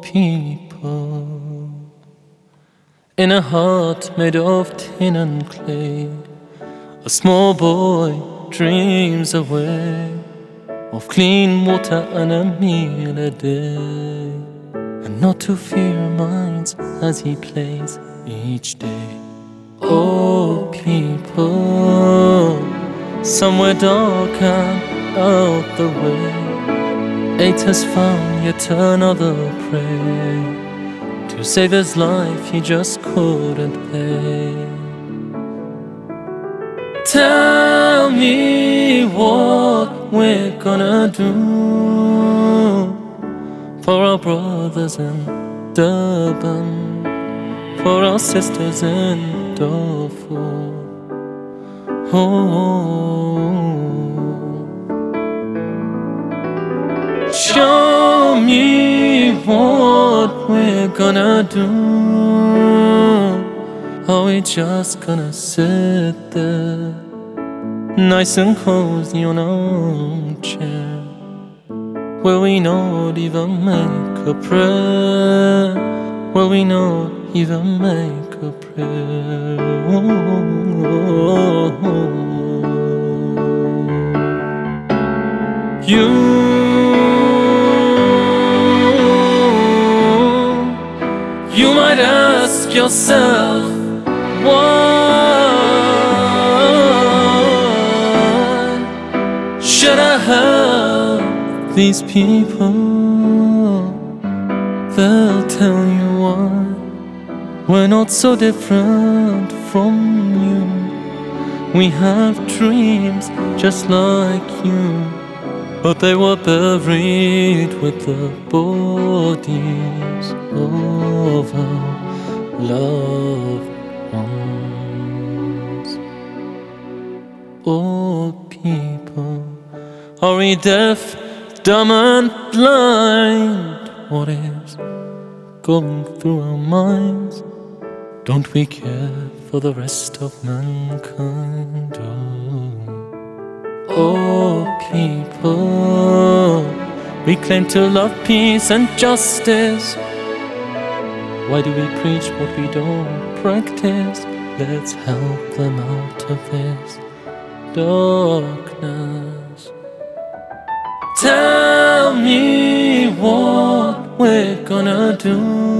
people, in a heart made of tin and clay, a small boy dreams away of clean water and a meal a day, and not to fear minds as he plays each day. Oh people, somewhere dark and out the way, 8 has found yet another prey. To save his life he just couldn't pay. Tell me what we're gonna do for our brothers in Durban, for our sisters in Darfur. Show me what we're gonna do. Are we just gonna sit there, nice and cozy on our chair? Will we not even make a prayer? Will we not even make a prayer? You might ask yourself, why should I help these people? They'll tell you why. We're not so different from you. We have dreams just like you, but they were buried with the bodies of our loved ones. Oh people, are we deaf, dumb and blind? What is going through our minds? Don't we care for the rest of mankind? Oh people, we claim to love peace and justice. Why do we preach what we don't practice? Let's help them out of this darkness. Tell me what we're gonna do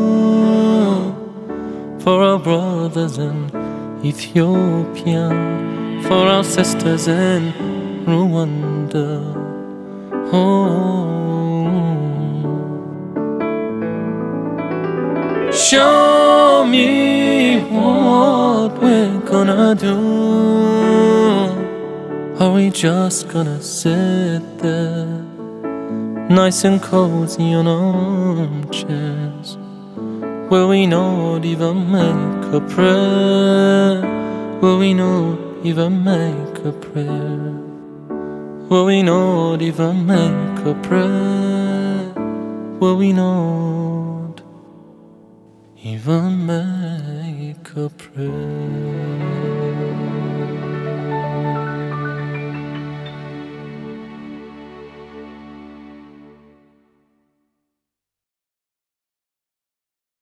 for our brothers in Ethiopia, for our sisters in Rwanda. Show me what we're gonna do. Are we just gonna sit there, nice and cozy on armchairs? Will we not even make a prayer? Will we not even make a prayer? Will we not even make a prayer? Will we not even make a prayer?